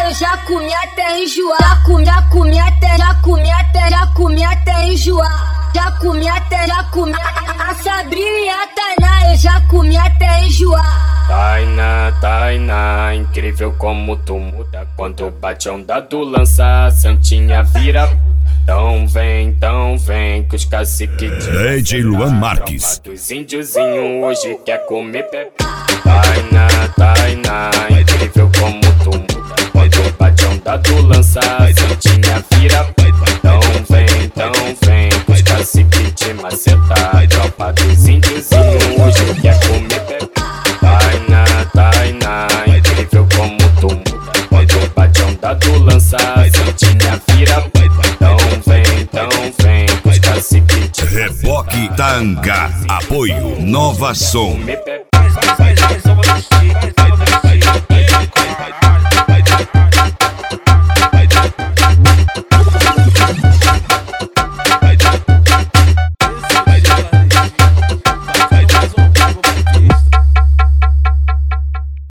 eu já comi até enjoar. Já comi até enjoar. Já comi até a Sabrina e a Tainá, eu já comi até enjoar. Tainá, incrível como tu muda quando bate a onda do lança, a santinha vira. Então vem, que os caciques de DJ Luan Marques. dos índiozinhos hoje quer comer pepe. Tainá, incrível como tu muda quando bate a onda do lança, a santinha vira. Então vem, que os caciques de maceta, a tropa dos índiozinhos hoje quer comer pepe. Tainá, incrível como tu muda quando bate a onda do lança, a santinha vira. Então vem, que os caciques de Reboque Tanga. Apoio Nova Som. maceta.